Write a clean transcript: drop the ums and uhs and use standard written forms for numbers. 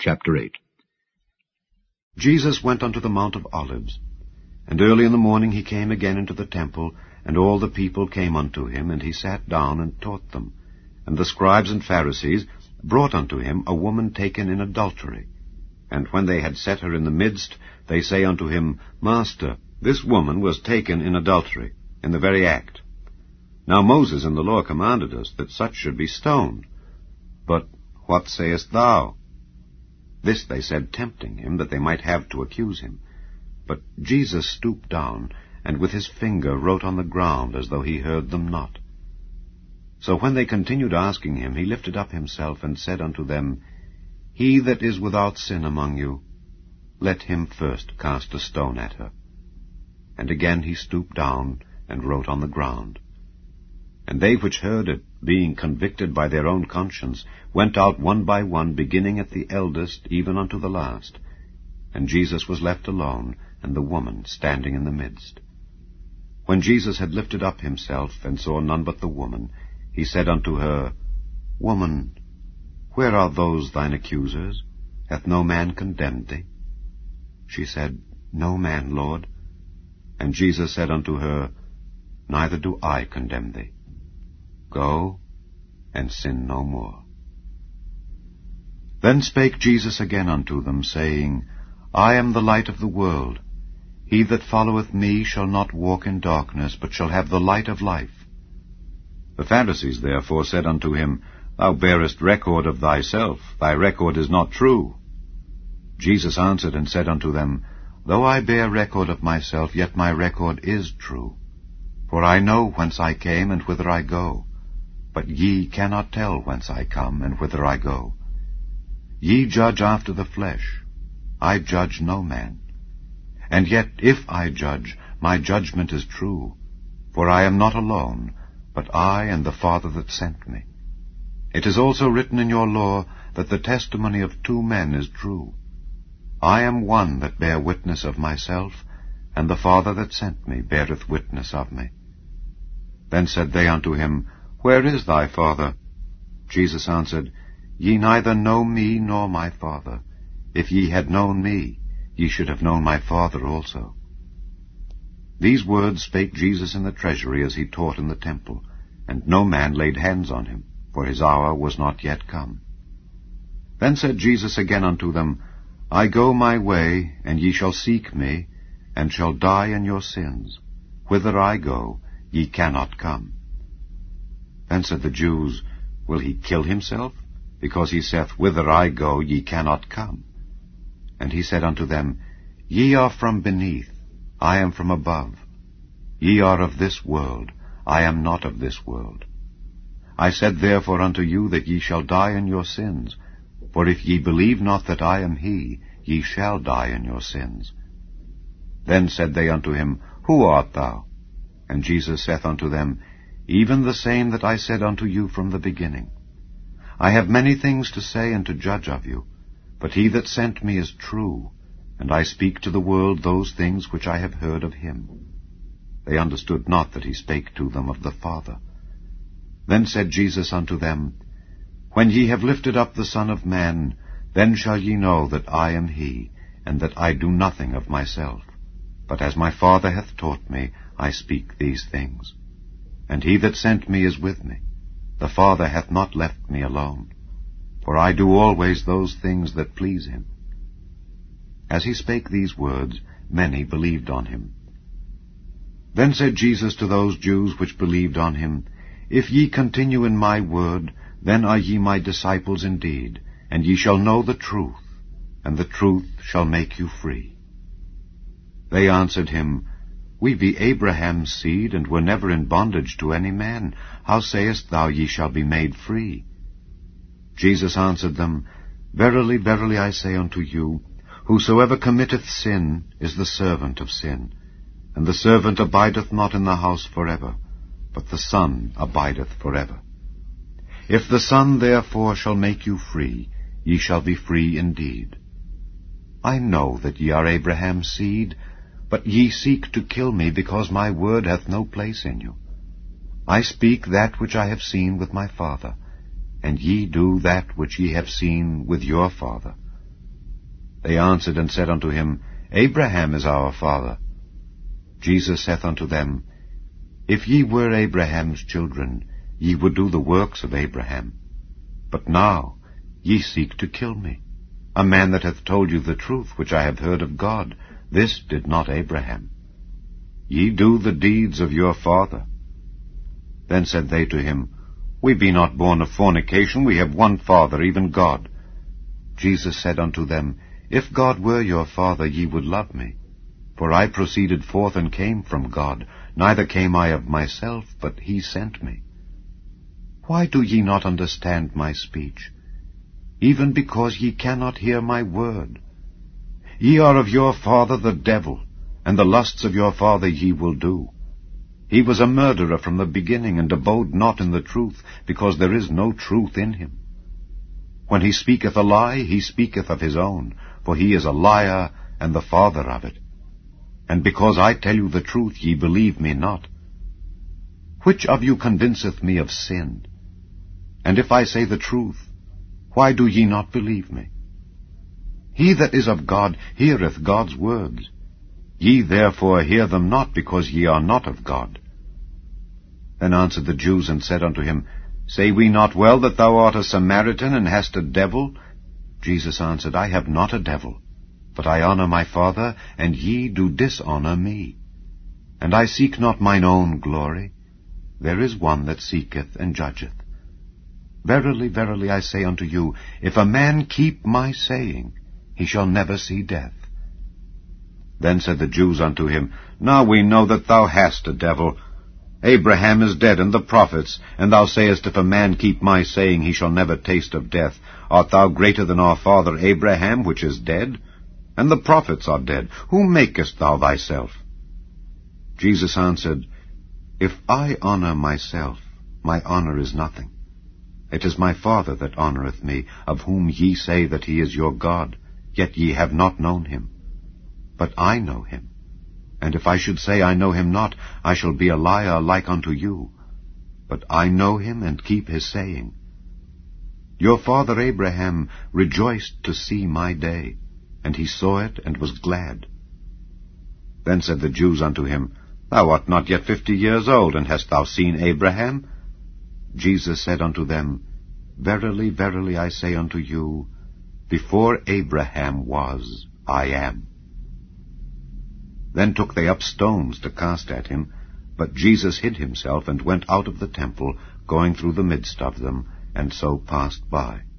Chapter 8. Jesus went unto the Mount of Olives, and early in the morning he came again into the temple, and all the people came unto him, and he sat down and taught them. And the scribes and Pharisees brought unto him a woman taken in adultery. And when they had set her in the midst, they say unto him, Master, this woman was taken in adultery, in the very act. Now Moses in the law commanded us that such should be stoned. But what sayest thou? This they said, tempting him, that they might have to accuse him. But Jesus stooped down, and with his finger wrote on the ground, as though he heard them not. So when they continued asking him, he lifted up himself, and said unto them, He that is without sin among you, let him first cast a stone at her. And again he stooped down, and wrote on the ground. And they which heard it, being convicted by their own conscience, went out one by one, beginning at the eldest, even unto the last. And Jesus was left alone, and the woman standing in the midst. When Jesus had lifted up himself, and saw none but the woman, he said unto her, Woman, where are those thine accusers? Hath no man condemned thee? She said, No man, Lord. And Jesus said unto her, Neither do I condemn thee. Go, and sin no more. Then spake Jesus again unto them, saying, I am the light of the world. He that followeth me shall not walk in darkness, but shall have the light of life. The Pharisees therefore said unto him, Thou bearest record of thyself, thy record is not true. Jesus answered and said unto them, Though I bear record of myself, yet my record is true. For I know whence I came and whither I go. But ye cannot tell whence I come and whither I go. Ye judge after the flesh. I judge no man. And yet if I judge, my judgment is true. For I am not alone, but I and the Father that sent me. It is also written in your law that the testimony of 2 men is true. I am one that bear witness of myself, and the Father that sent me beareth witness of me. Then said they unto him, Where is thy Father? Jesus answered, Ye neither know me nor my Father. If ye had known me, ye should have known my Father also. These words spake Jesus in the treasury as he taught in the temple, and no man laid hands on him, for his hour was not yet come. Then said Jesus again unto them, I go my way, and ye shall seek me, and shall die in your sins. Whither I go, ye cannot come. Then said the Jews, Will he kill himself? Because he saith, Whither I go, ye cannot come. And he said unto them, Ye are from beneath, I am from above. Ye are of this world, I am not of this world. I said therefore unto you that ye shall die in your sins. For if ye believe not that I am he, ye shall die in your sins. Then said they unto him, Who art thou? And Jesus saith unto them, Even the same that I said unto you from the beginning. I have many things to say and to judge of you, but he that sent me is true, and I speak to the world those things which I have heard of him. They understood not that he spake to them of the Father. Then said Jesus unto them, When ye have lifted up the Son of Man, then shall ye know that I am he, and that I do nothing of myself. But as my Father hath taught me, I speak these things. And he that sent me is with me. The Father hath not left me alone, for I do always those things that please him. As he spake these words, many believed on him. Then said Jesus to those Jews which believed on him, If ye continue in my word, then are ye my disciples indeed, and ye shall know the truth, and the truth shall make you free. They answered him, We be Abraham's seed, and were never in bondage to any man. How sayest thou, Ye shall be made free? Jesus answered them, Verily, verily, I say unto you, Whosoever committeth sin is the servant of sin. And the servant abideth not in the house forever, but the Son abideth forever. If the Son therefore shall make you free, ye shall be free indeed. I know that ye are Abraham's seed, but ye seek to kill me, because my word hath no place in you. I speak that which I have seen with my Father, and ye do that which ye have seen with your father. They answered and said unto him, Abraham is our father. Jesus saith unto them, If ye were Abraham's children, ye would do the works of Abraham. But now ye seek to kill me, a man that hath told you the truth which I have heard of God. This did not Abraham. Ye do the deeds of your father. Then said they to him, We be not born of fornication, we have one Father, even God. Jesus said unto them, If God were your Father, ye would love me. For I proceeded forth and came from God, neither came I of myself, but he sent me. Why do ye not understand my speech? Even because ye cannot hear my word. Ye are of your father the devil, and the lusts of your father ye will do. He was a murderer from the beginning, and abode not in the truth, because there is no truth in him. When he speaketh a lie, he speaketh of his own, for he is a liar, and the father of it. And because I tell you the truth, ye believe me not. Which of you convinceth me of sin? And if I say the truth, why do ye not believe me? He that is of God heareth God's words. Ye therefore hear them not, because ye are not of God. Then answered the Jews and said unto him, Say we not well that thou art a Samaritan, and hast a devil? Jesus answered, I have not a devil, but I honour my Father, and ye do dishonour me. And I seek not mine own glory. There is one that seeketh and judgeth. Verily, verily, I say unto you, if a man keep my saying, he shall never see death. Then said the Jews unto him, Now we know that thou hast a devil. Abraham is dead, and the prophets, and thou sayest, If a man keep my saying, he shall never taste of death. Art thou greater than our father Abraham, which is dead? And the prophets are dead. Whom makest thou thyself? Jesus answered, If I honour myself, my honour is nothing. It is my Father that honoureth me, of whom ye say that he is your God, yet ye have not known him. But I know him. And if I should say I know him not, I shall be a liar like unto you. But I know him, and keep his saying. Your father Abraham rejoiced to see my day, and he saw it, and was glad. Then said the Jews unto him, Thou art not yet 50 years old, and hast thou seen Abraham? Jesus said unto them, Verily, verily, I say unto you, before Abraham was, I am. Then took they up stones to cast at him, but Jesus hid himself, and went out of the temple, going through the midst of them, and so passed by.